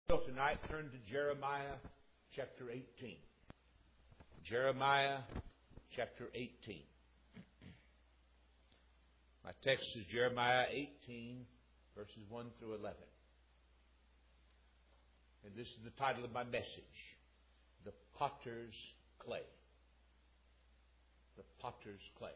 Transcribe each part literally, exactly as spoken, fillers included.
Tonight, turn to Jeremiah chapter eighteen. Jeremiah chapter eighteen. My text is Jeremiah eighteen, verses one through eleven. And this is the title of my message, The Potter's Clay. The Potter's Clay.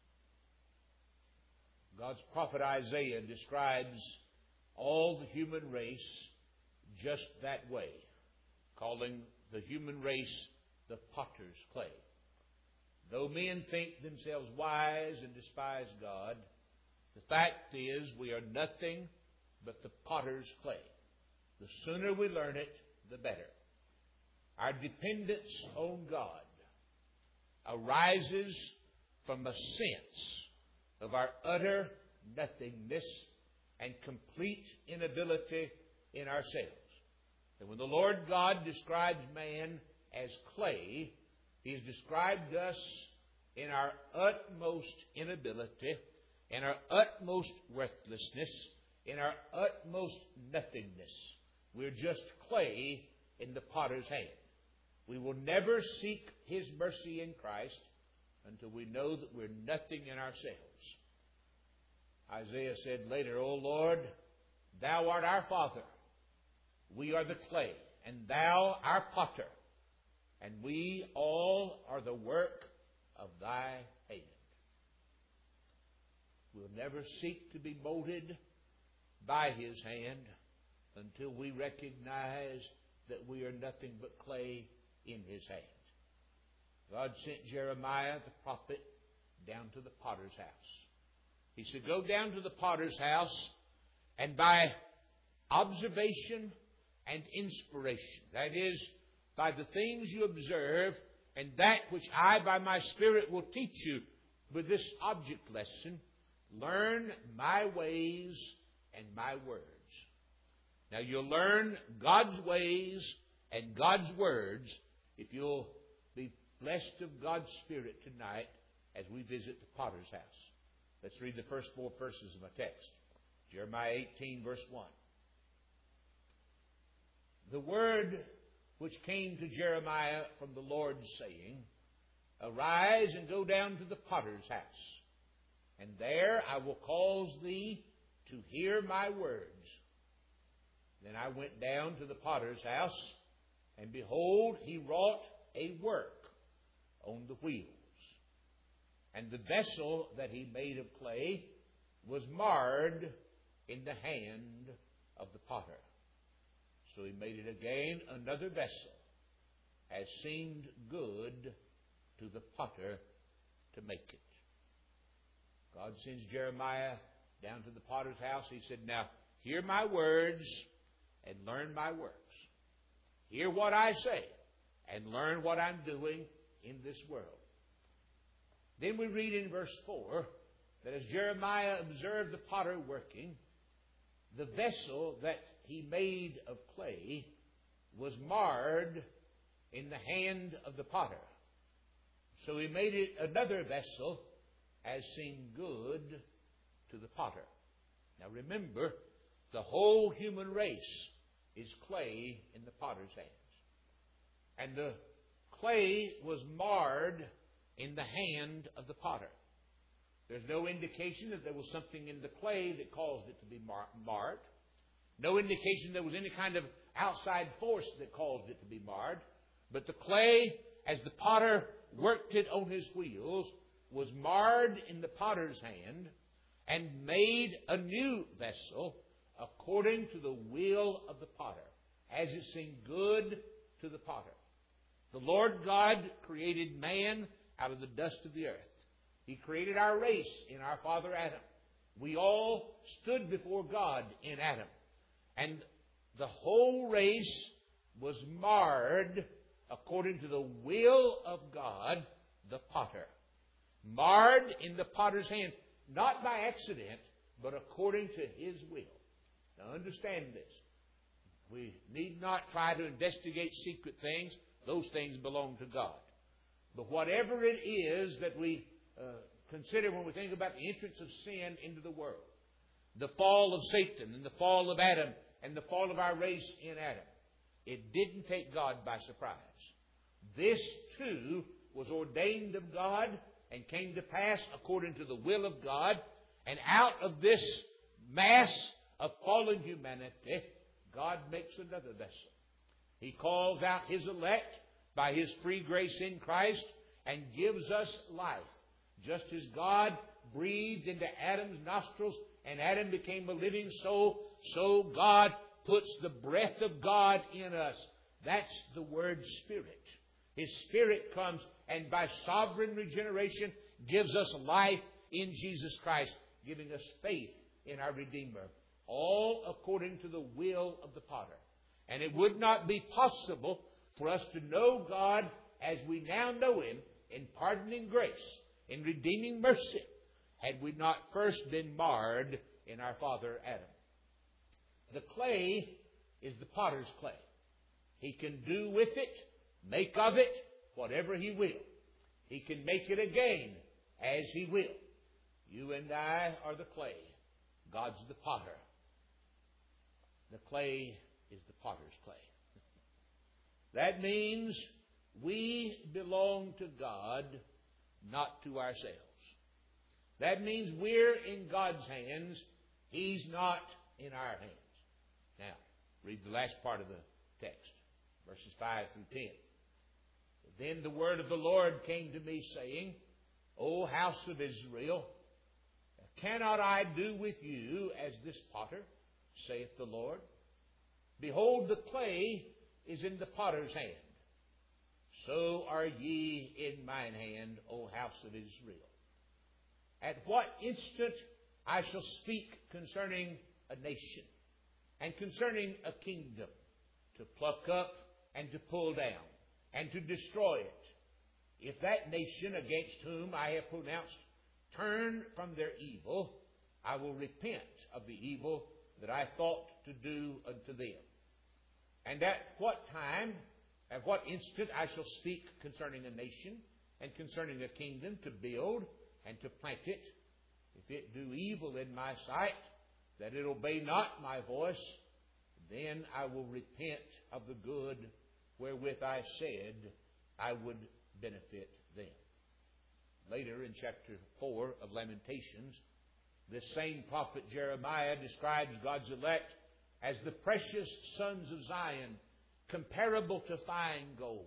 God's prophet Isaiah describes all the human race just that way, calling the human race the potter's clay. Though men think themselves wise and despise God, the fact is we are nothing but the potter's clay. The sooner we learn it, the better. Our dependence on God arises from a sense of our utter nothingness and complete inability in ourselves. And when the Lord God describes man as clay, He has described us in our utmost inability, in our utmost worthlessness, in our utmost nothingness. We're just clay in the potter's hand. We will never seek His mercy in Christ until we know that we're nothing in ourselves. Isaiah said later, O Lord, Thou art our Father. We are the clay, and Thou our potter, and we all are the work of Thy hand. We'll never seek to be molded by His hand until we recognize that we are nothing but clay in His hand. God sent Jeremiah the prophet down to the potter's house. He said, go down to the potter's house, and by observation and inspiration, that is, by the things you observe and that which I by my Spirit will teach you with this object lesson, learn my ways and my words. Now you'll learn God's ways and God's words if you'll be blessed of God's Spirit tonight as we visit the potter's house. Let's read the first four verses of my text. Jeremiah eighteen, verse one. The word which came to Jeremiah from the Lord, saying, Arise and go down to the potter's house, and there I will cause thee to hear my words. Then I went down to the potter's house, and behold, he wrought a work on the wheels. And the vessel that he made of clay was marred in the hand of the potter. So he made it again another vessel, as seemed good to the potter to make it. God sends Jeremiah down to the potter's house. He said, Now, hear my words and learn my works. Hear what I say and learn what I'm doing in this world. Then we read in verse four that as Jeremiah observed the potter working, the vessel that he made of clay was marred in the hand of the potter. So he made it another vessel as seemed good to the potter. Now remember, the whole human race is clay in the potter's hands. And the clay was marred in the hand of the potter. There's no indication that there was something in the clay that caused it to be mar- marred. No indication there was any kind of outside force that caused it to be marred. But the clay, as the potter worked it on his wheels, was marred in the potter's hand and made a new vessel according to the will of the potter, as it seemed good to the potter. The Lord God created man out of the dust of the earth. He created our race in our father Adam. We all stood before God in Adam. And the whole race was marred according to the will of God, the potter. Marred in the potter's hand, not by accident, but according to His will. Now understand this. We need not try to investigate secret things. Those things belong to God. But whatever it is that we uh, consider when we think about the entrance of sin into the world, the fall of Satan and the fall of Adam and the fall of our race in Adam, It didn't take God by surprise. This too was ordained of God and came to pass according to the will of God. And out of this mass of fallen humanity, God makes another vessel. He calls out His elect by His free grace in Christ and gives us life. Just as God breathed into Adam's nostrils and Adam became a living soul, so God puts the breath of God in us. That's the word Spirit. His Spirit comes and by sovereign regeneration gives us life in Jesus Christ, giving us faith in our Redeemer, all according to the will of the potter. And it would not be possible for us to know God as we now know Him in pardoning grace, in redeeming mercy, had we not first been marred in our father Adam. The clay is the potter's clay. He can do with it, make of it, whatever He will. He can make it again as He will. You and I are the clay. God's the potter. The clay is the potter's clay. That means we belong to God, not to ourselves. That means we're in God's hands. He's not in our hands. Now, read the last part of the text, verses five through ten. Then the word of the Lord came to me, saying, O house of Israel, cannot I do with you as this potter, saith the Lord? Behold, the clay is in the potter's hand. So are ye in mine hand, O house of Israel. At what instant I shall speak concerning a nation, and concerning a kingdom, to pluck up and to pull down, and to destroy it. If that nation against whom I have pronounced turn from their evil, I will repent of the evil that I thought to do unto them. And at what time, at what instant I shall speak concerning a nation, and concerning a kingdom, to build and to plant it, if it do evil in my sight, that it obey not my voice, then I will repent of the good wherewith I said I would benefit them. Later in chapter four of Lamentations, this same prophet Jeremiah describes God's elect as the precious sons of Zion, comparable to fine gold.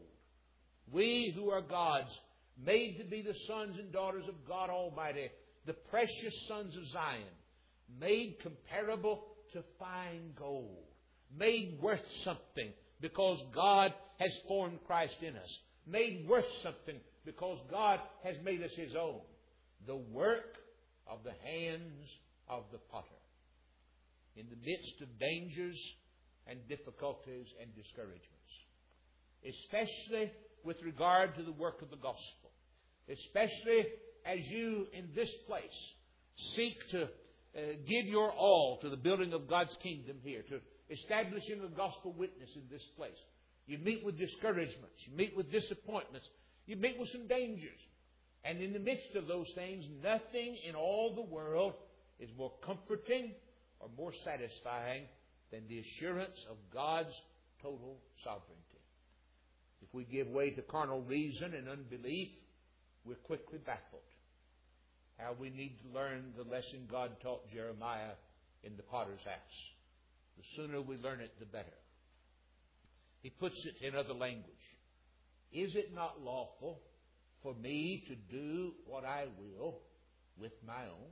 We who are God's, made to be the sons and daughters of God Almighty, the precious sons of Zion, made comparable to fine gold, made worth something because God has formed Christ in us, made worth something because God has made us His own. The work of the hands of the potter. In the midst of dangers and difficulties and discouragements, especially with regard to the work of the gospel, especially as you in this place seek to uh, give your all to the building of God's kingdom here, to establishing a gospel witness in this place. You meet with discouragements, you meet with disappointments, you meet with some dangers. And in the midst of those things, nothing in all the world is more comforting or more satisfying than the assurance of God's total sovereignty. If we give way to carnal reason and unbelief, we're quickly baffled. How we need to learn the lesson God taught Jeremiah in the potter's house. The sooner we learn it, the better. He puts it in other language. Is it not lawful for me to do what I will with my own?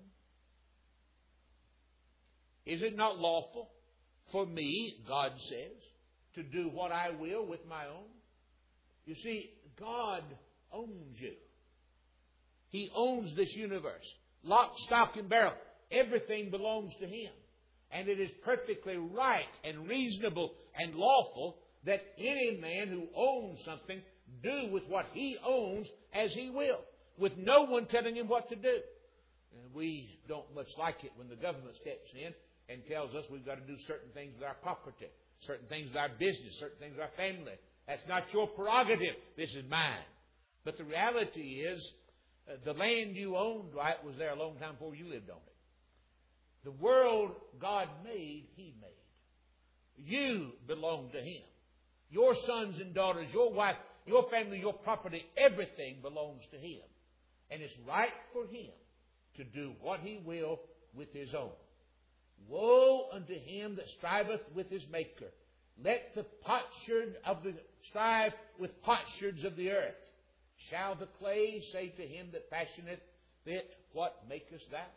Is it not lawful for me, God says, to do what I will with my own? You see, God owns you. He owns this universe. Lock, stock, and barrel. Everything belongs to Him. And it is perfectly right and reasonable and lawful that any man who owns something do with what he owns as he will, with no one telling him what to do. And we don't much like it when the government steps in and tells us we've got to do certain things with our property, certain things with our business, certain things with our family. That's not your prerogative. This is mine. But the reality is, uh, the land you owned, right, was there a long time before you lived on it. The world God made, He made. You belong to Him. Your sons and daughters, your wife, your family, your property, everything belongs to Him. And it's right for Him to do what He will with His own. Woe unto him that striveth with his Maker. Let the potsherd of the strive with potsherds of the earth. Shall the clay say to him that fashioneth it, what makest thou?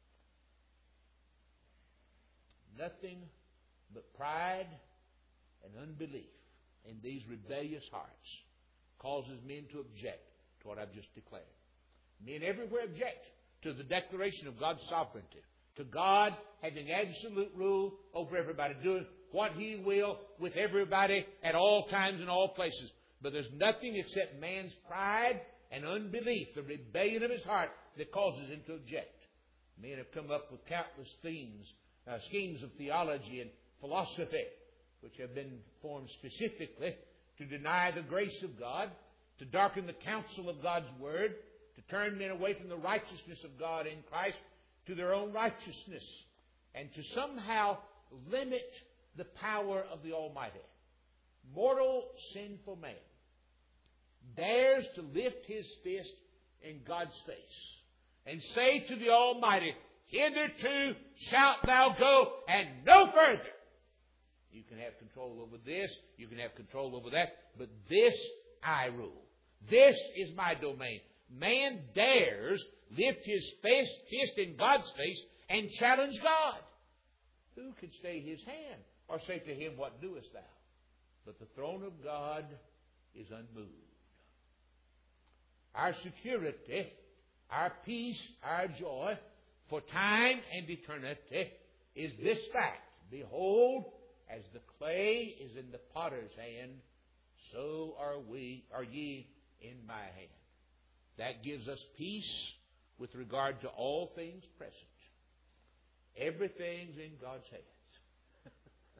Nothing but pride and unbelief in these rebellious hearts causes men to object to what I've just declared. Men everywhere object to the declaration of God's sovereignty, to God having absolute rule over everybody, doing what He will with everybody at all times and all places. But there's nothing except man's pride and unbelief, the rebellion of his heart, that causes him to object. Men have come up with countless themes, uh, schemes of theology and philosophy, which have been formed specifically to deny the grace of God, to darken the counsel of God's Word, to turn men away from the righteousness of God in Christ to their own righteousness, and to somehow limit the power of the Almighty. Mortal, sinful man dares to lift his fist in God's face and say to the Almighty, hitherto shalt thou go and no further. You can have control over this, you can have control over that, but this I rule. This is my domain. Man dares lift his fist, fist in God's face and challenge God. Who can stay his hand or say to him, what doest thou? But the throne of God is unmoved. Our security, our peace, our joy for time and eternity is this fact. Behold, as the clay is in the potter's hand, so are we, are ye in my hand. That gives us peace with regard to all things present. Everything's in God's hands.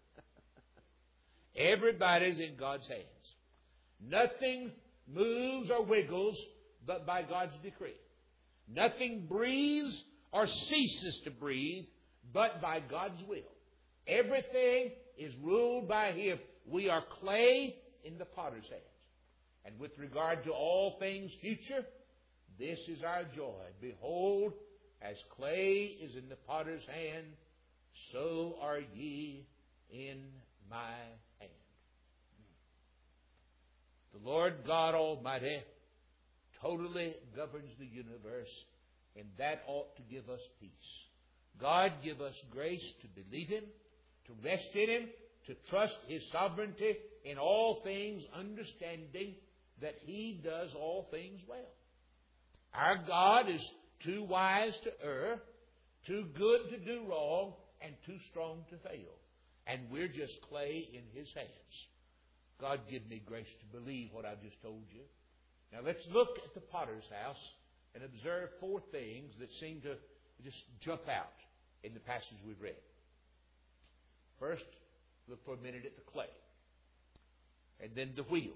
Everybody's in God's hands. Nothing moves or wiggles but by God's decree. Nothing breathes or ceases to breathe but by God's will. Everything is ruled by Him. We are clay in the potter's hands. And with regard to all things future, this is our joy. Behold, as clay is in the potter's hand, so are ye in my hand. The Lord God Almighty totally governs the universe, and that ought to give us peace. God give us grace to believe Him, to rest in Him, to trust His sovereignty in all things, understanding that He does all things well. Our God is too wise to err, too good to do wrong, and too strong to fail. And we're just clay in His hands. God give me grace to believe what I've just told you. Now let's look at the potter's house and observe four things that seem to just jump out in the passage we've read. First, look for a minute at the clay. And then the wheels.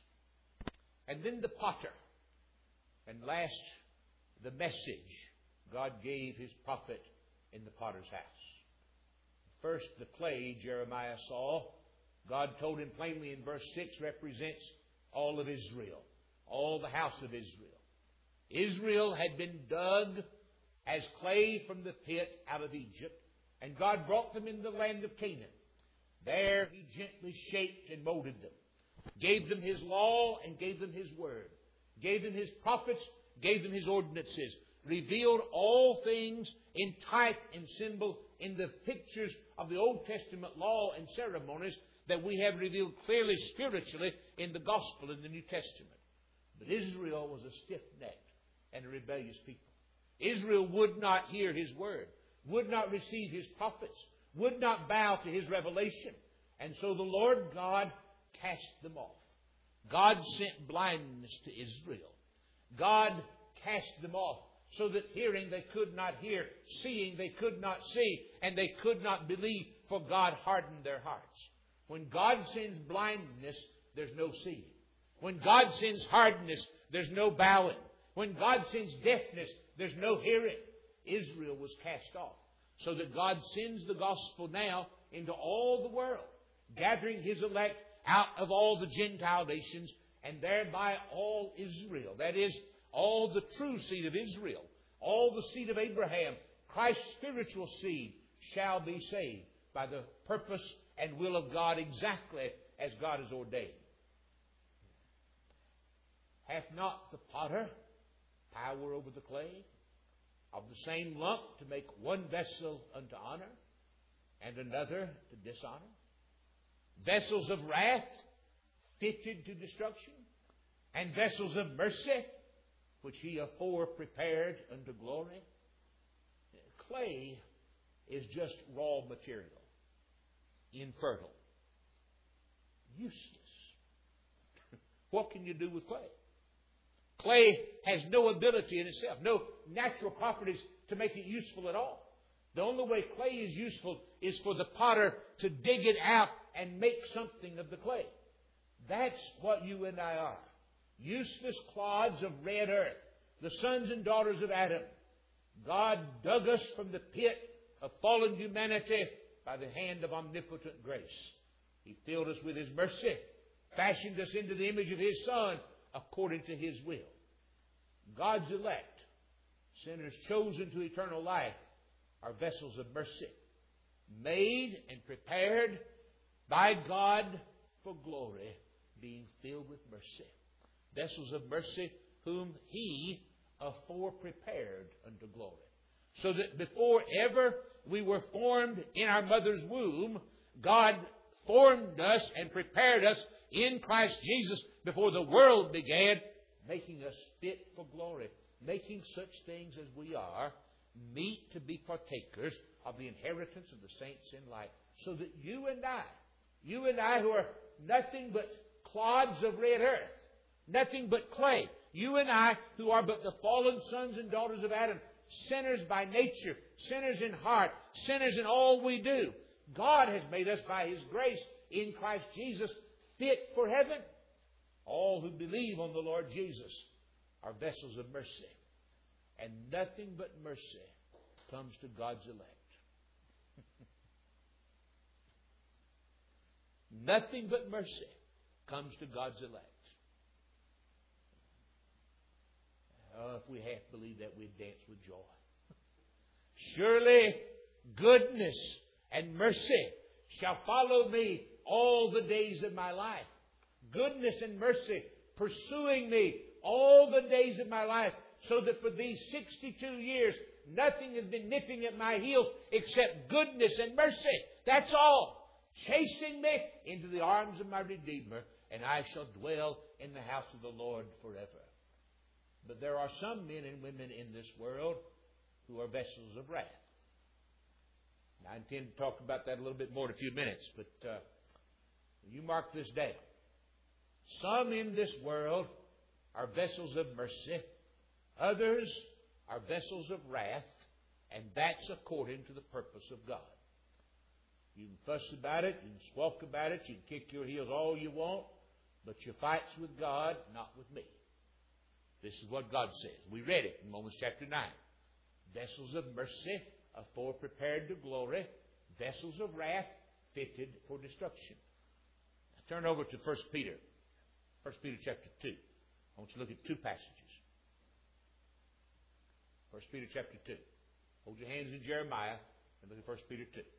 And then the potter. And last, the message God gave His prophet in the potter's house. First, the clay Jeremiah saw, God told him plainly in verse six, represents all of Israel, all the house of Israel. Israel had been dug as clay from the pit out of Egypt, and God brought them into the land of Canaan. There He gently shaped and molded them, gave them His law and gave them His word, gave them His prophets, gave them His ordinances, revealed all things in type and symbol in the pictures of the Old Testament law and ceremonies that we have revealed clearly spiritually in the Gospel in the New Testament. But Israel was a stiff-necked and a rebellious people. Israel would not hear His word, would not receive His prophets, would not bow to His revelation. And so the Lord God cast them off. God sent blindness to Israel. God cast them off so that hearing they could not hear, seeing they could not see, and they could not believe, for God hardened their hearts. When God sends blindness, there's no seeing. When God sends hardness, there's no bowing. When God sends deafness, there's no hearing. Israel was cast off. So that God sends the gospel now into all the world, gathering His elect out of all the Gentile nations, and thereby all Israel. That is, all the true seed of Israel, all the seed of Abraham, Christ's spiritual seed, shall be saved by the purpose and will of God, exactly as God has ordained. Hath not the potter power over the clay, of the same lump to make one vessel unto honor, and another to dishonor? Vessels of wrath fitted to destruction, and vessels of mercy, which He afore prepared unto glory. Clay is just raw material, infertile, useless. What can you do with clay? Clay has no ability in itself, no natural properties to make it useful at all. The only way clay is useful is for the potter to dig it out and make something of the clay. That's what you and I are. Useless clods of red earth, the sons and daughters of Adam. God dug us from the pit of fallen humanity by the hand of omnipotent grace. He filled us with His mercy, fashioned us into the image of His Son, according to His will. God's elect, sinners chosen to eternal life, are vessels of mercy, made and prepared by God for glory, being filled with mercy. Vessels of mercy whom He afore prepared unto glory. So that before ever we were formed in our mother's womb, God formed us and prepared us in Christ Jesus before the world began, making us fit for glory, making such things as we are meet to be partakers of the inheritance of the saints in light. So that you and I, you and I who are nothing but clods of red earth, nothing but clay, you and I who are but the fallen sons and daughters of Adam, sinners by nature, sinners in heart, sinners in all we do, God has made us by His grace in Christ Jesus fit for heaven. All who believe on the Lord Jesus are vessels of mercy. And nothing but mercy comes to God's elect. Nothing but mercy comes to God's elect. Oh, if we half believed that, we'd dance with joy. Surely goodness and mercy shall follow me all the days of my life. Goodness and mercy pursuing me all the days of my life, so that for these sixty-two years, nothing has been nipping at my heels except goodness and mercy. That's all. Chasing me into the arms of my Redeemer, and I shall dwell in the house of the Lord forever. But there are some men and women in this world who are vessels of wrath. Now, I intend to talk about that a little bit more in a few minutes, but uh, you mark this down. Some in this world are vessels of mercy. Others are vessels of wrath, and that's according to the purpose of God. You can fuss about it, you can squawk about it, you can kick your heels all you want, but your fight's with God, not with me. This is what God says. We read it in Romans chapter nine. Vessels of mercy, afore prepared to glory, vessels of wrath, fitted for destruction. Now turn over to First Peter. First Peter chapter two. I want you to look at two passages. First Peter chapter two. Hold your hands in Jeremiah and look at First Peter two.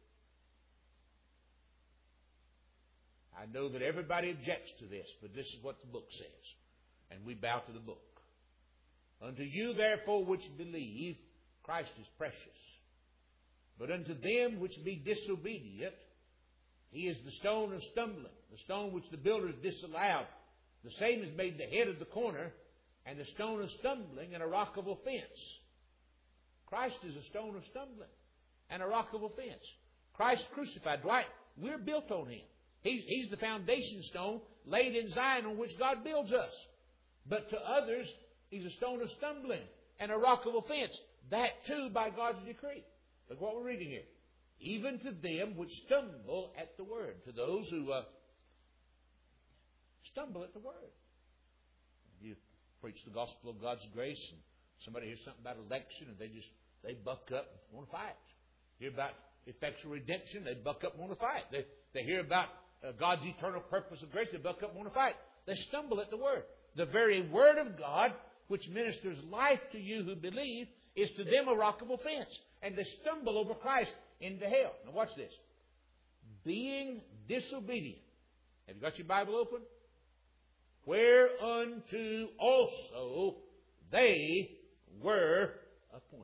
I know that everybody objects to this, but this is what the book says. And we bow to the book. Unto you, therefore, which believe, Christ is precious. But unto them which be disobedient, He is the stone of stumbling, the stone which the builders disallowed. The same is made the head of the corner, and the stone of stumbling, and a rock of offense. Christ is a stone of stumbling, and a rock of offense. Christ crucified. Right? We're built on Him. He's, he's the foundation stone laid in Zion on which God builds us. But to others, He's a stone of stumbling and a rock of offense. That too by God's decree. Look what we're reading here. Even to them which stumble at the word. To those who uh, stumble at the word. You preach the gospel of God's grace and somebody hears something about election and they just, they buck up and want to fight. Hear about effectual redemption, they buck up and want to fight. They, they hear about uh, God's eternal purpose of grace, they buck up and want to fight. They stumble at the Word. The very Word of God, which ministers life to you who believe, is to them a rock of offense. And they stumble over Christ into hell. Now watch this. Being disobedient. Have you got your Bible open? Whereunto also they were appointed.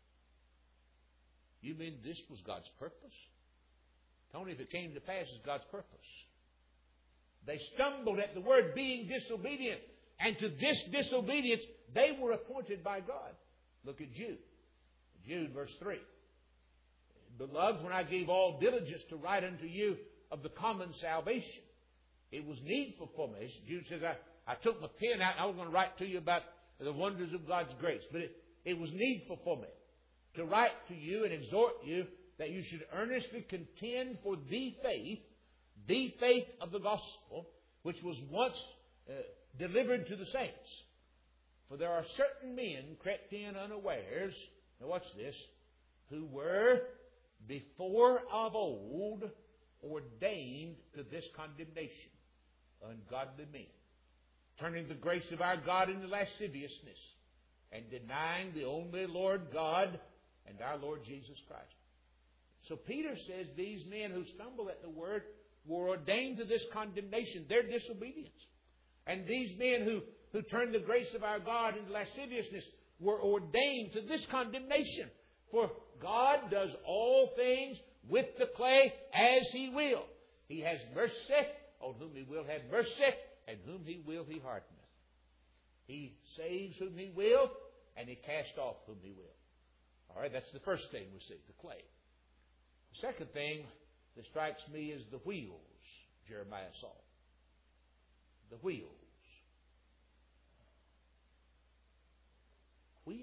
You mean this was God's purpose? Tony, if it came to pass, it's God's purpose. They stumbled at the word being disobedient. And to this disobedience, they were appointed by God. Look at Jude. Jude, verse three. Beloved, when I gave all diligence to write unto you of the common salvation, it was needful for me. Jude says, I, I took my pen out and I was going to write to you about the wonders of God's grace. But it, it was needful for me to write to you and exhort you that you should earnestly contend for the faith, the faith of the gospel, which was once uh, delivered to the saints. For there are certain men crept in unawares, now watch this, who were before of old ordained to this condemnation, ungodly men, turning the grace of our God into lasciviousness, and denying the only Lord God and our Lord Jesus Christ. So Peter says these men who stumble at the word were ordained to this condemnation, their disobedience. And these men who, who turned the grace of our God into lasciviousness were ordained to this condemnation. For God does all things with the clay as He will. He has mercy on whom He will have mercy, and whom He will He hardeneth. He saves whom He will, and He casts off whom He will. All right, that's the first thing we see, the clay. The second thing that strikes me is the wheels Jeremiah saw. The wheels. Wheels?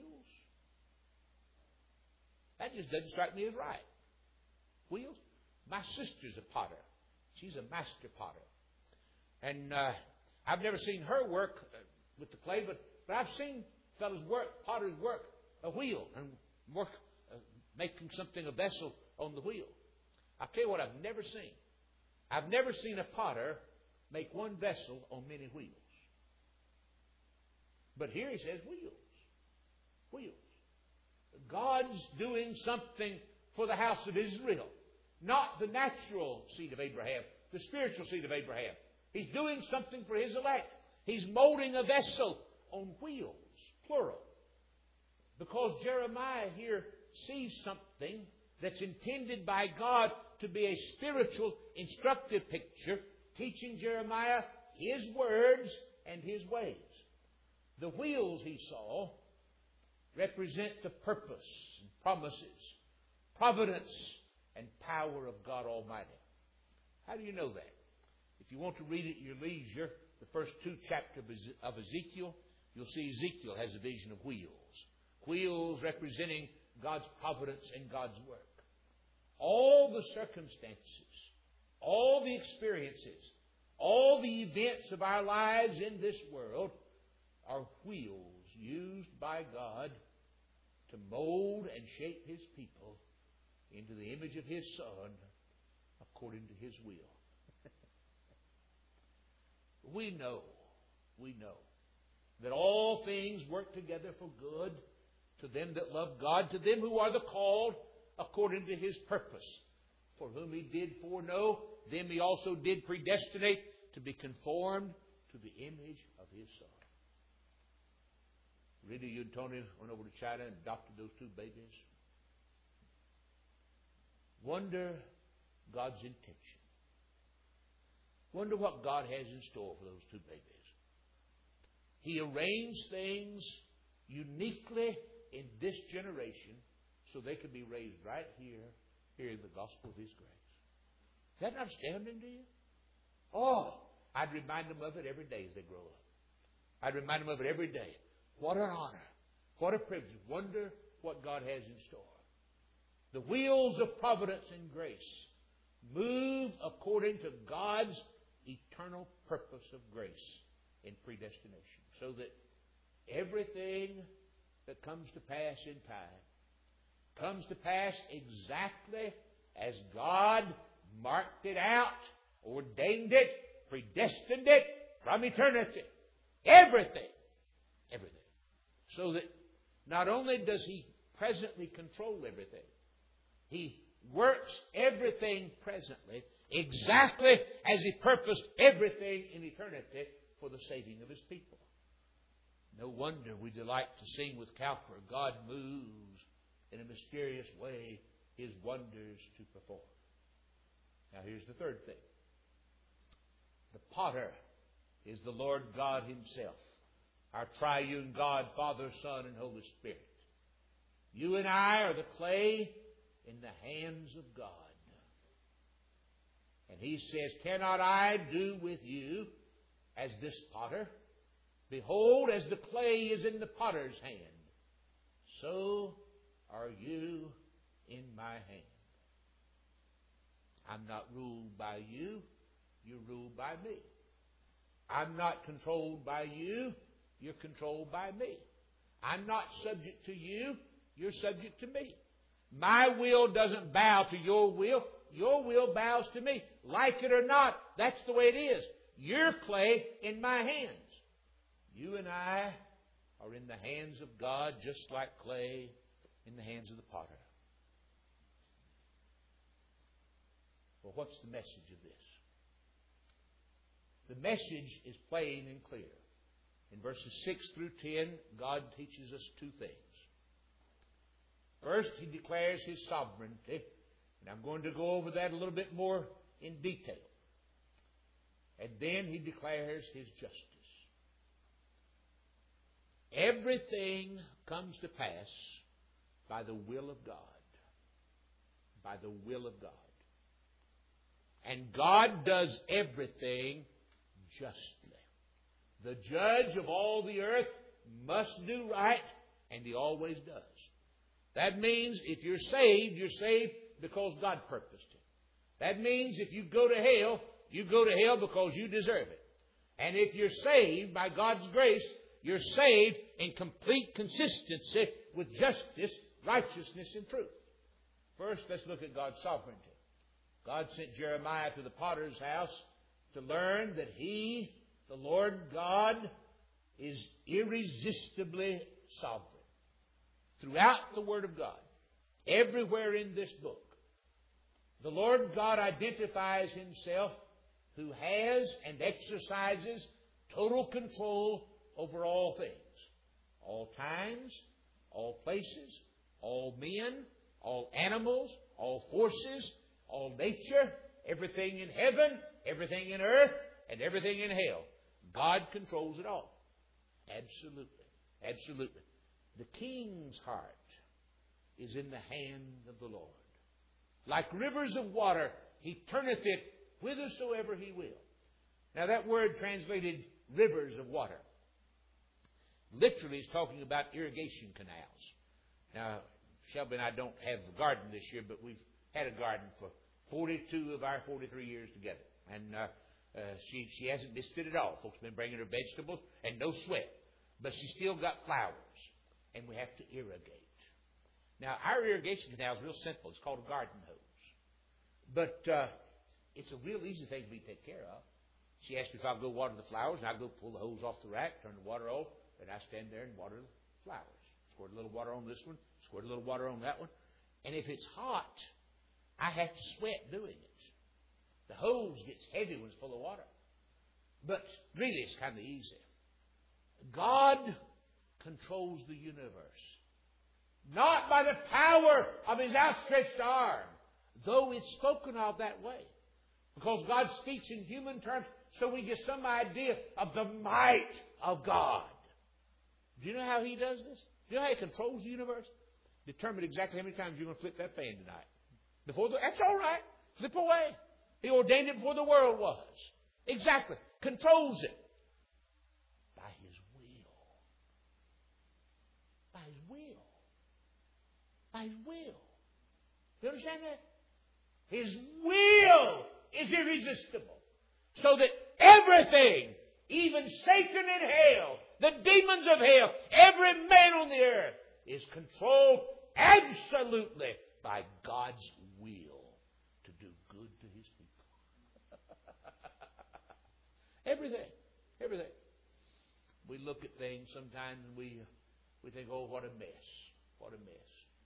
That just doesn't strike me as right. Wheels? My sister's a potter. She's a master potter. And uh, I've never seen her work uh, with the clay, but, but I've seen fellows work, potters work a wheel and work uh, making something, a vessel on the wheel. I'll tell you what I've never seen. I've never seen a potter make one vessel on many wheels. But here he says wheels. Wheels. God's doing something for the house of Israel. Not the natural seed of Abraham, the spiritual seed of Abraham. He's doing something for His elect. He's molding a vessel on wheels, plural. Because Jeremiah here sees something that's intended by God to be a spiritual, instructive picture, teaching Jeremiah His words and His ways. The wheels he saw represent the purpose and promises, providence and power of God Almighty. How do you know that? If you want to read it at your leisure, the first two chapters of Ezekiel, you'll see Ezekiel has a vision of wheels. Wheels representing God's providence and God's work. All the circumstances, all the experiences, all the events of our lives in this world are wheels used by God to mold and shape His people into the image of His Son according to His will. We know, we know that all things work together for good to them that love God, to them who are the called according to His purpose. For whom He did foreknow, them He also did predestinate to be conformed to the image of His Son. Rita, you and Tony went over to China and adopted those two babies. Wonder God's intention. Wonder what God has in store for those two babies. He arranged things uniquely in this generation so they could be raised right here, hearing the gospel of His grace. Is that not astounding to you? Oh, I'd remind them of it every day as they grow up. I'd remind them of it every day. What an honor. What a privilege. Wonder what God has in store. The wheels of providence and grace move according to God's eternal purpose of grace in predestination. So that everything that comes to pass in time comes to pass exactly as God marked it out ordained it, predestined it from eternity. Everything. Everything. So that not only does He presently control everything, He works everything presently exactly as He purposed everything in eternity for the saving of His people. No wonder we delight to sing with Cowper, God moves in a mysterious way His wonders to perform. Now here's the third thing. The potter is the Lord God Himself, our triune God, Father, Son, and Holy Spirit. You and I are the clay in the hands of God. And He says, cannot I do with you as this potter? Behold, as the clay is in the potter's hand, so are you in my hand. I'm not ruled by you, you're ruled by me. I'm not controlled by you, you're controlled by me. I'm not subject to you, you're subject to me. My will doesn't bow to your will, your will bows to me. Like it or not, that's the way it is. You're clay in my hands. You and I are in the hands of God just like clay in the hands of the potter. Well, what's the message of this? The message is plain and clear. In verses six through ten, God teaches us two things. First, He declares His sovereignty, and I'm going to go over that a little bit more in detail. And then He declares His justice. Everything comes to pass by the will of God. By the will of God. And God does everything justly. The judge of all the earth must do right, and He always does. That means if you're saved, you're saved because God purposed it. That means if you go to hell, you go to hell because you deserve it. And if you're saved by God's grace, you're saved in complete consistency with justice, righteousness, and truth. First, let's look at God's sovereignty. God sent Jeremiah to the potter's house to learn that He, the Lord God, is irresistibly sovereign. Throughout the Word of God, everywhere in this book, the Lord God identifies Himself who has and exercises total control over all things. All times, all places, all men, all animals, all forces, all nature, everything in heaven, everything in earth, and everything in hell. God controls it all. Absolutely. Absolutely. The king's heart is in the hand of the Lord. Like rivers of water, He turneth it whithersoever He will. Now that word translated rivers of water literally is talking about irrigation canals. Now, Shelby and I don't have a garden this year, but we've had a garden for forty-two of our forty-three years together. And uh, uh, she, she hasn't missed it at all. Folks have been bringing her vegetables and no sweat. But she's still got flowers. And we have to irrigate. Now, our irrigation canal is real simple. It's called a garden hose. But uh, it's a real easy thing for me to take care of. She asked me if I'll go water the flowers, and I'll go pull the hose off the rack, turn the water off, and I stand there and water the flowers. Squirt a little water on this one, squirt a little water on that one. And if it's hot, I have to sweat doing it. The hose gets heavy when it's full of water. But really, it's kind of easy. God controls the universe. Not by the power of His outstretched arm, though it's spoken of that way. Because God speaks in human terms, so we get some idea of the might of God. Do you know how He does this? Do you know how He controls the universe? Determine exactly how many times you're going to flip that fan tonight. Before the, that's all right. Flip away. He ordained it before the world was. Exactly. Controls it. By His will. By His will. By His will. You understand that? His will is irresistible. So that everything, even Satan in hell, the demons of hell, every man on the earth is controlled absolutely by God's will to do good to His people. Everything. Everything. We look at things sometimes and we, we think, oh, what a mess. What a mess.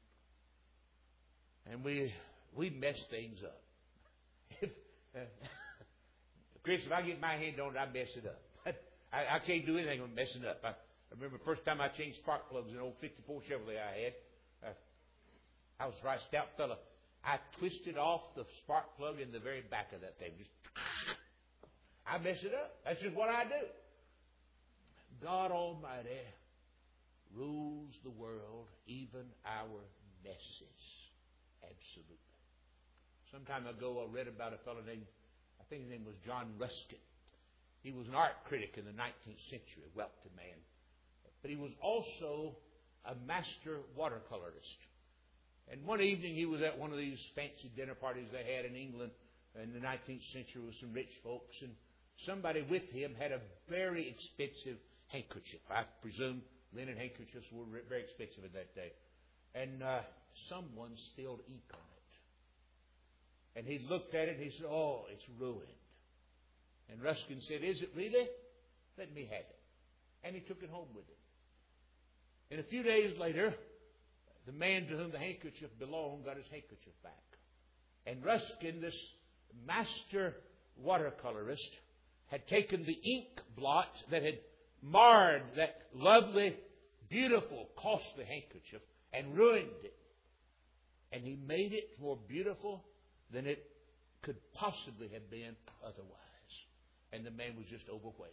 And we we mess things up. If, uh, Chris, if I get my hand on it, I mess it up. I, I can't do anything with messing up. I, I remember the first time I changed spark plugs in an old fifty-four Chevrolet I had. Uh, I was a right stout fella. I twisted off the spark plug in the very back of that thing. Just I mess it up. That's just what I do. God Almighty rules the world, even our messes. Absolutely. Some time ago, I read about a fellow named, I think his name was John Ruskin. He was an art critic in the nineteenth century, a wealthy man. But he was also a master watercolorist. And one evening he was at one of these fancy dinner parties they had in England in the nineteenth century with some rich folks. And somebody with him had a very expensive handkerchief. I presume linen handkerchiefs were very expensive in that day. And uh, someone spilled ink on it. And he looked at it and he said, oh, it's ruined. And Ruskin said, is it really? Let me have it. And he took it home with him. And a few days later, the man to whom the handkerchief belonged got his handkerchief back. And Ruskin, this master watercolorist, had taken the ink blot that had marred that lovely, beautiful, costly handkerchief and ruined it. And he made it more beautiful than it could possibly have been otherwise. And the man was just overwhelmed.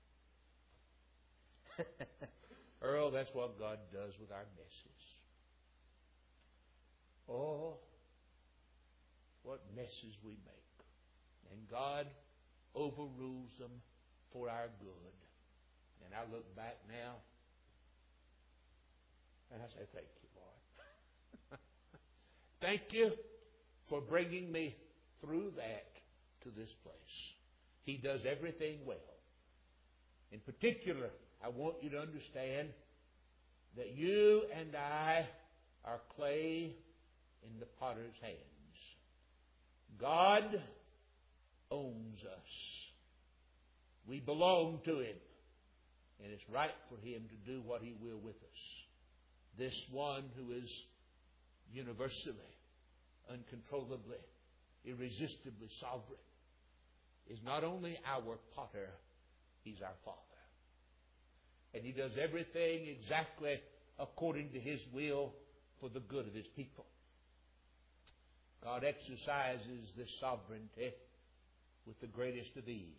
Earl, that's what God does with our messes. Oh, what messes we make. And God overrules them for our good. And I look back now and I say, thank you, Lord. Thank you for bringing me through that to this place. He does everything well. In particular, I want you to understand that you and I are clay in the potter's hands. God owns us. We belong to Him. And it's right for Him to do what He will with us. This one who is universally, uncontrollably, irresistibly sovereign is not only our potter, He's our Father. And He does everything exactly according to His will for the good of His people. God exercises this sovereignty with the greatest of ease.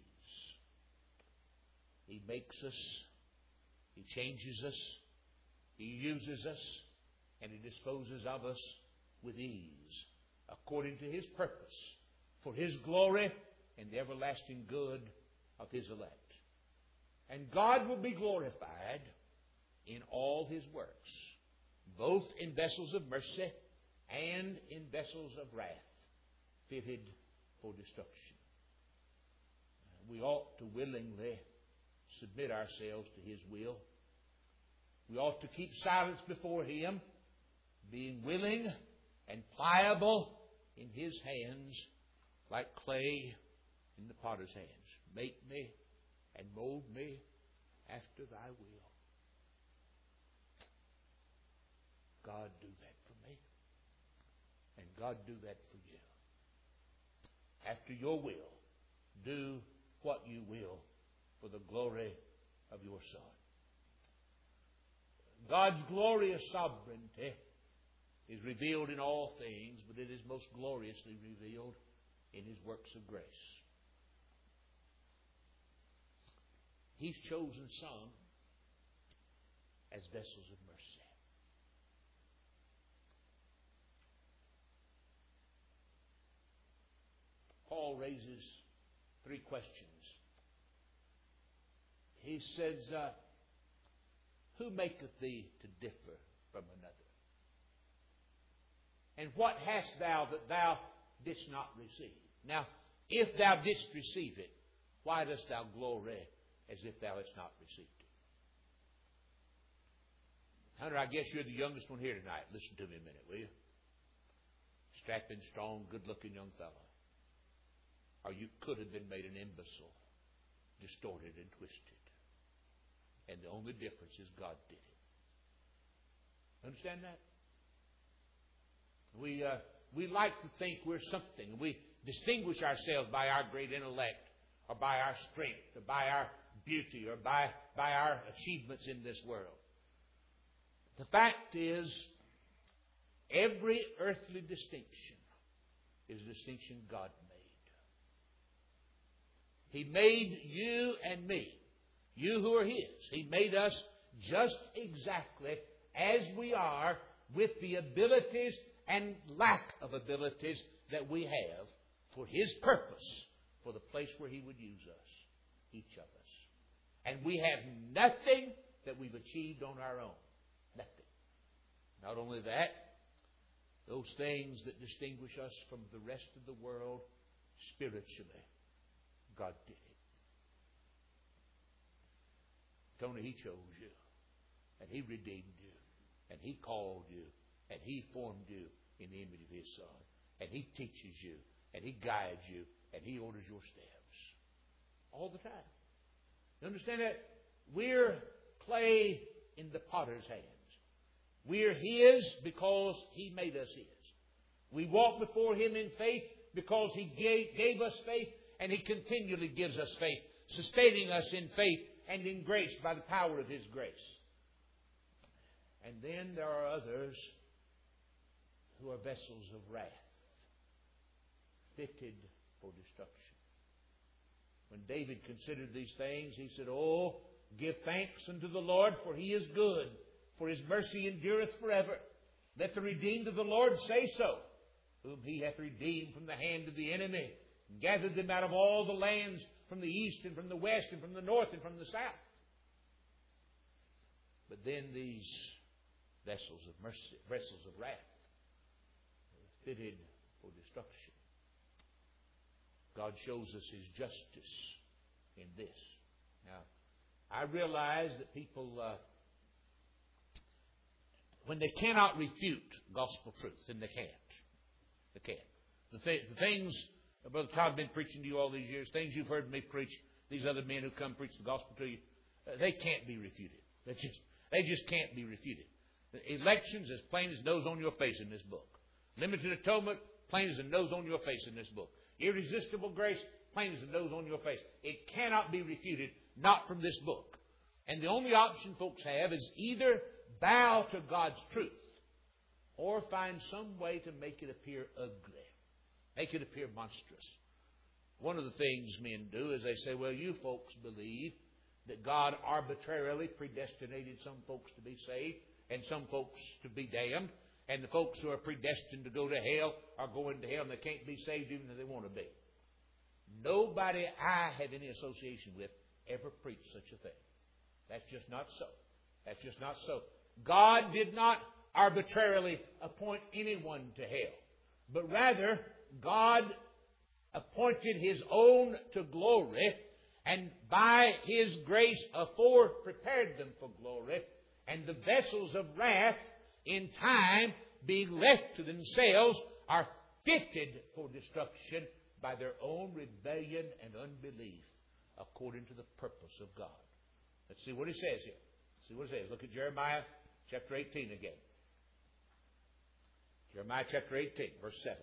He makes us, He changes us, He uses us, and He disposes of us with ease, according to His purpose, for His glory and the everlasting good of His elect. And God will be glorified in all His works, both in vessels of mercy and in vessels of wrath, fitted for destruction. We ought to willingly submit ourselves to His will. We ought to keep silence before Him, being willing and pliable in His hands, like clay in the potter's hands. Make me and mold me after Thy will. God, do that for me. And God, do that for you. After Your will, do what You will for the glory of Your Son. God's glorious sovereignty is revealed in all things, but it is most gloriously revealed in His works of grace. He's chosen some as vessels of mercy. Paul raises three questions. He says, uh, who maketh thee to differ from another? And what hast thou that thou didst not receive? Now, if thou didst receive it, why dost thou glory as if thou hadst not received it? Hunter, I guess you're the youngest one here tonight. Listen to me a minute, will you? Strapping, strong, good-looking young fellow. Or you could have been made an imbecile distorted and twisted. And the only difference is God did it. Understand that? We, uh, we like to think we're something. We distinguish ourselves by our great intellect, or by our strength, or by our beauty, or by, by our achievements in this world. The fact is, every earthly distinction is a distinction God made. He made you and me, you who are His. He made us just exactly as we are, with the abilities and lack of abilities that we have for His purpose, for the place where He would use us, each of us. And we have nothing that we've achieved on our own. Nothing. Not only that, those things that distinguish us from the rest of the world spiritually, God did it. Tony, He chose you, and He redeemed you, and He called you, and He formed you in the image of His Son, and He teaches you, and He guides you, and He orders your steps all the time. You understand that? We're clay in the potter's hands. We're His because He made us His. We walk before Him in faith because He gave, gave us faith, and He continually gives us faith, sustaining us in faith and in grace by the power of His grace. And then there are others who are vessels of wrath, fitted for destruction. When David considered these things, he said, "Oh, give thanks unto the Lord, for He is good, for His mercy endureth forever. Let the redeemed of the Lord say so, whom He hath redeemed from the hand of the enemy, and gathered them out of all the lands, from the east and from the west and from the north and from the south." But then these vessels of mercy, vessels of wrath, fitted for destruction. God shows us His justice in this. Now, I realize that people, uh, when they cannot refute gospel truth, then they can't. They can't. The, th- the things, Brother Todd, I've been preaching to you all these years, things you've heard me preach, these other men who come preach the gospel to you, uh, they can't be refuted. They just, they just can't be refuted. The elections, as plain as nose on your face in this book. Limited atonement, plain as the nose on your face in this book. Irresistible grace, plain as the nose on your face. It cannot be refuted, not from this book. And the only option folks have is either bow to God's truth or find some way to make it appear ugly, make it appear monstrous. One of the things men do is they say, well, you folks believe that God arbitrarily predestinated some folks to be saved and some folks to be damned. And the folks who are predestined to go to hell are going to hell, and they can't be saved even if they want to be. Nobody I have any association with ever preached such a thing. That's just not so. That's just not so. God did not arbitrarily appoint anyone to hell, but rather God appointed His own to glory, and by His grace afore prepared them for glory, and the vessels of wrath in time, being left to themselves, are fitted for destruction by their own rebellion and unbelief, according to the purpose of God. Let's see what He says here. Let's see what He says. Look at Jeremiah chapter eighteen again. Jeremiah chapter eighteen, verse seven.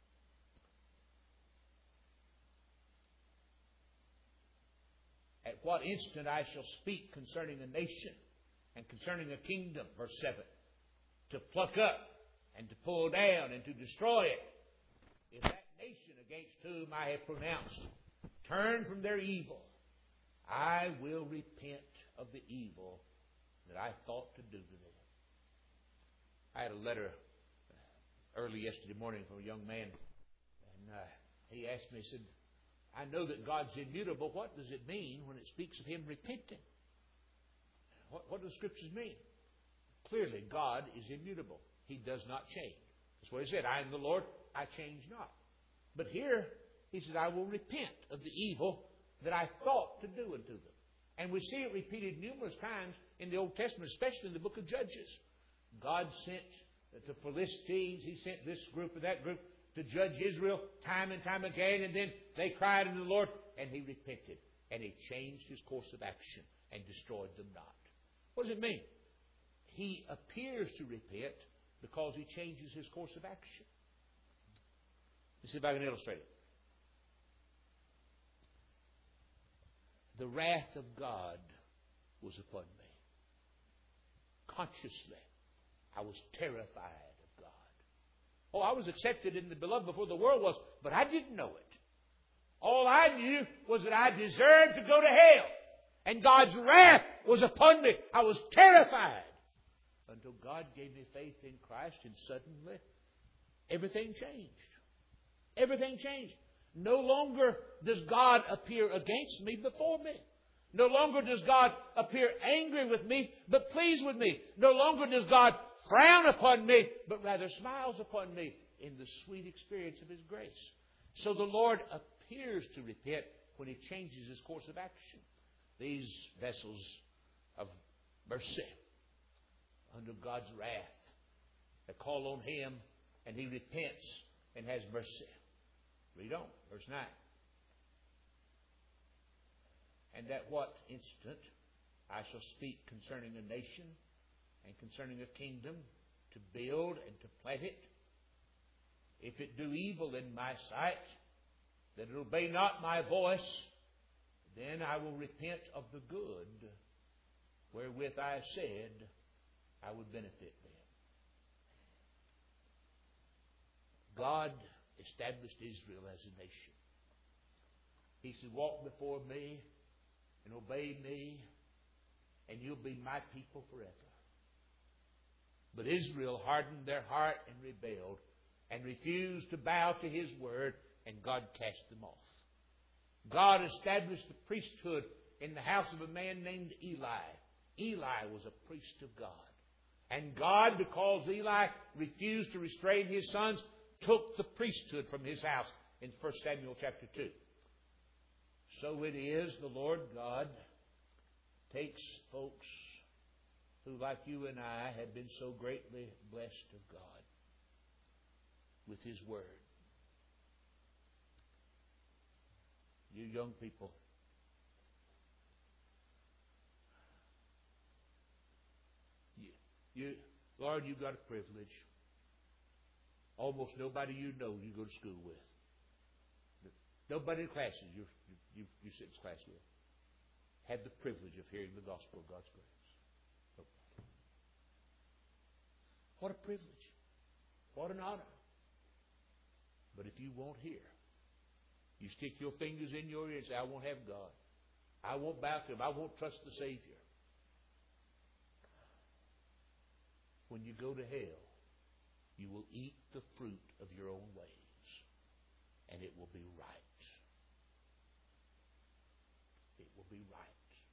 At what instant I shall speak concerning a nation and concerning a kingdom, verse seven. To pluck up and to pull down and to destroy it. If that nation against whom I have pronounced turn from their evil, I will repent of the evil that I thought to do to them. I had a letter early yesterday morning from a young man, and uh, he asked me, he said, I know that God's immutable. What does it mean when it speaks of Him repenting? What, what do the Scriptures mean? Clearly, God is immutable. He does not change. That's what He said. I am the Lord, I change not. But here, He says, I will repent of the evil that I thought to do unto them. And we see it repeated numerous times in the Old Testament, especially in the book of Judges. God sent the Philistines, He sent this group or that group to judge Israel time and time again, and then they cried unto the Lord, and He repented. and He changed His course of action and destroyed them not. What does it mean? He appears to repent because He changes His course of action. Let's see if I can illustrate it. The wrath of God was upon me. Consciously, I was terrified of God. Oh, I was accepted in the beloved before the world was, but I didn't know it. All I knew was that I deserved to go to hell. And God's wrath was upon me. I was terrified. Until God gave me faith in Christ, and suddenly everything changed. Everything changed. No longer does God appear against me, before me. No longer does God appear angry with me, but pleased with me. No longer does God frown upon me, but rather smiles upon me in the sweet experience of His grace. So the Lord appears to repent when He changes His course of action. These vessels of mercy under God's wrath, they call on Him, and He repents and has mercy. Read on, verse nine. And at what instant I shall speak concerning a nation and concerning a kingdom, to build and to plant it. If it do evil in my sight, that it obey not my voice, then I will repent of the good wherewith I said I would benefit them. God established Israel as a nation. He said, walk before me and obey me, and you'll be my people forever. But Israel hardened their heart and rebelled and refused to bow to His word, and God cast them off. God established the priesthood in the house of a man named Eli. Eli was a priest of God. And God, because Eli refused to restrain his sons, took the priesthood from his house in First Samuel chapter two. So it is the Lord God takes folks who, like you and I, have been so greatly blessed of God with His Word. You young people, you, you, Lord, you've got a privilege. Almost nobody you know you go to school with. Nobody in classes you, you, you sit in class with had the privilege of hearing the gospel of God's grace. Nobody. What a privilege. What an honor. But if you won't hear, you stick your fingers in your ear and say, I won't have God. I won't bow to Him. I won't trust the Savior. When you go to hell, you will eat the fruit of your own ways, and it will be right. It will be right.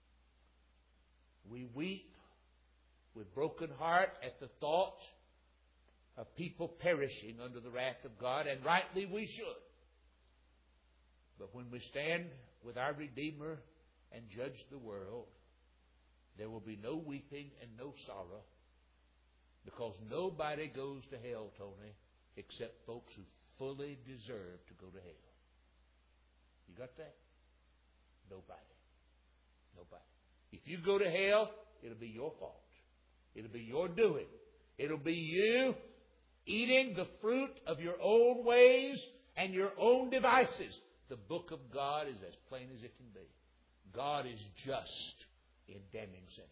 We weep with broken heart at the thought of people perishing under the wrath of God, and rightly we should. But when we stand with our Redeemer and judge the world, there will be no weeping and no sorrow, because nobody goes to hell, Tony, except folks who fully deserve to go to hell. You got that? Nobody. Nobody. If you go to hell, it'll be your fault. It'll be your doing. It'll be you eating the fruit of your own ways and your own devices. The book of God is as plain as it can be. God is just in damning sinners.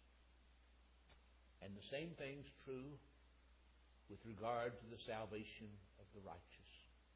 And the same thing's true with regard to the salvation of the righteous.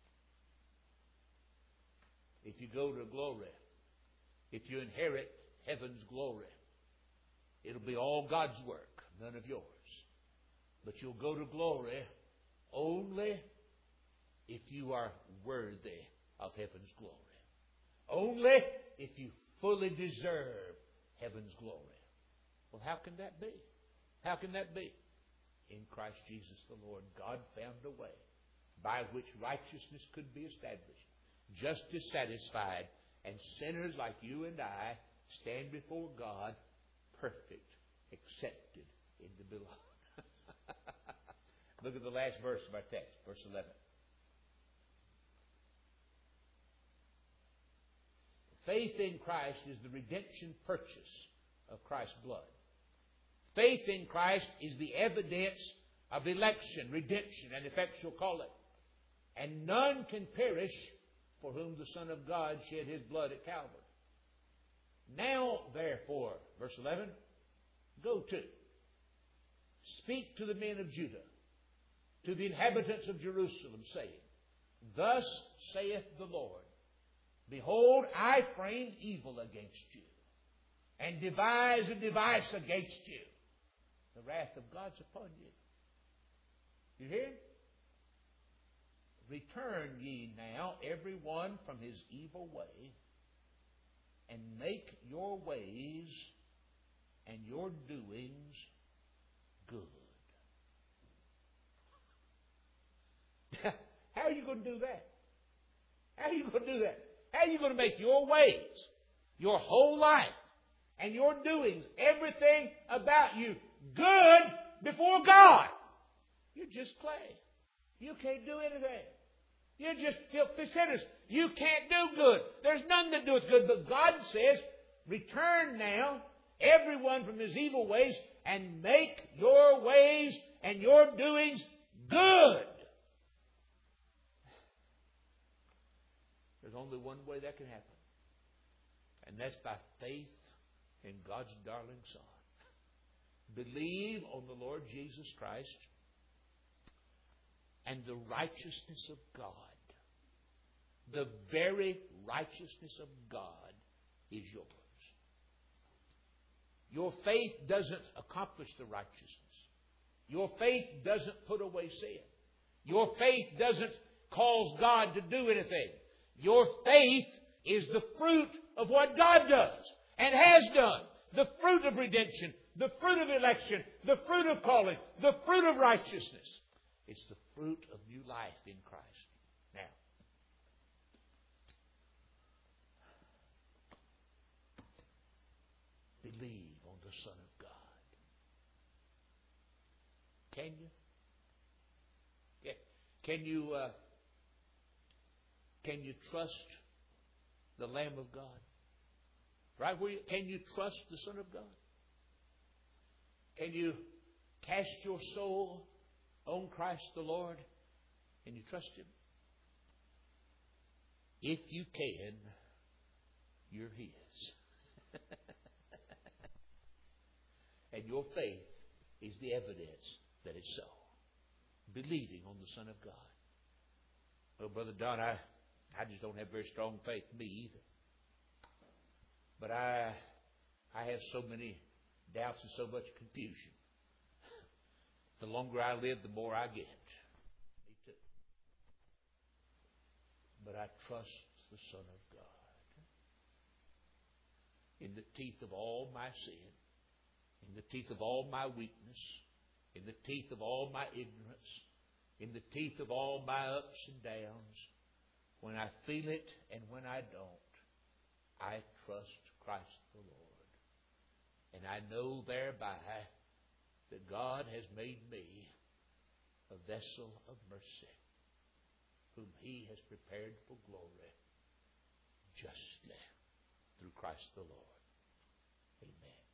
If you go to glory, if you inherit heaven's glory, it'll be all God's work, none of yours. But you'll go to glory only if you are worthy of heaven's glory. Only if you fully deserve heaven's glory. Well, how can that be? How can that be? In Christ Jesus the Lord, God found a way by which righteousness could be established, justice satisfied, and sinners like you and I stand before God perfect, accepted in the beloved. Look at the last verse of our text, verse eleven. faith in Christ is the redemption purchase of Christ's blood. Faith in Christ is the evidence of election, redemption, and effectual calling. And none can perish for whom the Son of God shed His blood at Calvary. Now, therefore, verse eleven, go to, speak to the men of Judah, to the inhabitants of Jerusalem, saying, Thus saith the Lord, Behold, I frame evil against you, and devise a device against you. The wrath of God's upon you. You hear? Return ye now, every one from his evil way, and make your ways and your doings good. How are you going to do that? How are you going to do that? How are you going to make your ways, your whole life, and your doings, everything about you, good before God? You're just clay. You can't do anything. You're just filthy sinners. You can't do good. There's none that doeth good. But God says, return now, everyone from his evil ways, and make your ways and your doings good. There's only one way that can happen. And that's by faith in God's darling Son. Believe on the Lord Jesus Christ, and the righteousness of God, the very righteousness of God, is yours. Your faith doesn't accomplish the righteousness. Your faith doesn't put away sin. Your faith doesn't cause God to do anything. Your faith is the fruit of what God does and has done. The fruit of redemption, the fruit of election, the fruit of calling, the fruit of righteousness. It's the fruit of new life in Christ. Now, believe on the Son of God. Can you? Yeah. Can you? Uh, can you trust the Lamb of God? Right where you, can you trust the Son of God? Can you cast your soul on Christ the Lord? Can you trust Him? If you can, you're His. And your faith is the evidence that it's so. Believing on the Son of God. Well, Brother Don, I, I just don't have very strong faith. Me either. But I, I have so many doubts and so much confusion. The longer I live, the more I get. Me too. But I trust the Son of God. In the teeth of all my sin, in the teeth of all my weakness, in the teeth of all my ignorance, in the teeth of all my ups and downs, when I feel it and when I don't, I trust Christ the Lord. And I know thereby that God has made me a vessel of mercy, whom He has prepared for glory justly through Christ the Lord. Amen.